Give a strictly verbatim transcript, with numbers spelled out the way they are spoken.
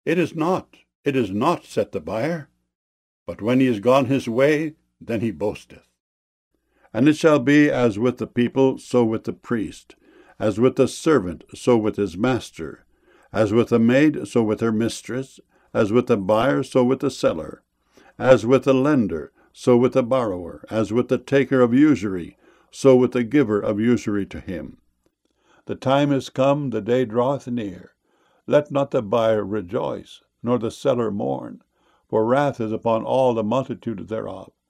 It is not, it is not, saith the buyer. But when he is gone his way, then he boasteth. And it shall be as with the people, so with the priest, as with the servant, so with his master, as with the maid, so with her mistress, as with the buyer, so with the seller, as with the lender, so with the borrower, as with the taker of usury, so with the giver of usury to him. The time is come, the day draweth near. Let not the buyer rejoice, nor the seller mourn, for wrath is upon all the multitude thereof.